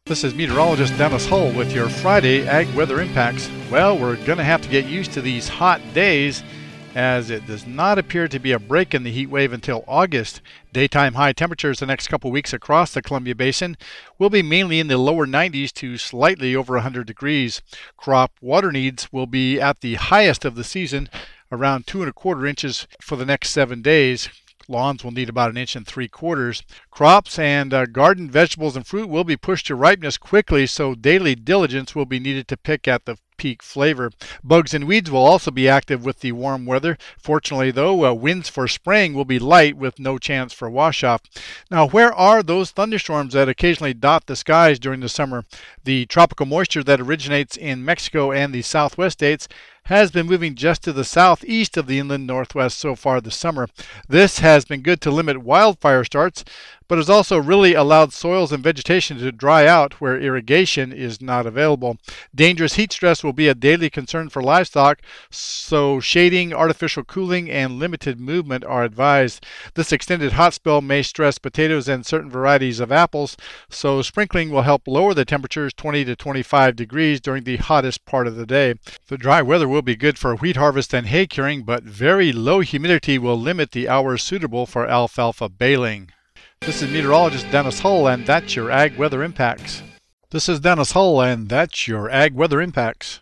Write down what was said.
This is meteorologist Dennis Hull with your Friday Ag Weather Impacts. Well, we're going to have to get used to these hot days as it does not appear to be a break in the heat wave until August. Daytime high temperatures the next couple weeks across the Columbia Basin will be mainly in the lower 90s to slightly over 100 degrees. Crop water needs will be at the highest of the season, around 2¼ inches for the next 7 days. Lawns will need about 1 3/4 inches. Crops and garden vegetables and fruit will be pushed to ripeness quickly, so daily diligence will be needed to pick at the peak flavor. Bugs and weeds will also be active with the warm weather. Fortunately, though, winds for spraying will be light with no chance for wash-off. Now, where are those thunderstorms that occasionally dot the skies during the summer? The tropical moisture that originates in Mexico and the southwest states has been moving just to the southeast of the inland northwest so far this summer. This has been good to limit wildfire starts, but has also really allowed soils and vegetation to dry out where irrigation is not available. Dangerous heat stress will be a daily concern for livestock, so shading, artificial cooling, and limited movement are advised. This extended hot spell may stress potatoes and certain varieties of apples, so sprinkling will help lower the temperatures 20 to 25 degrees during the hottest part of the day. The dry weather will be good for wheat harvest and hay curing, but very low humidity will limit the hours suitable for alfalfa baling. This is meteorologist Dennis Hull, and that's your Ag Weather Impacts. This is Dennis Hull, and that's your Ag Weather Impacts.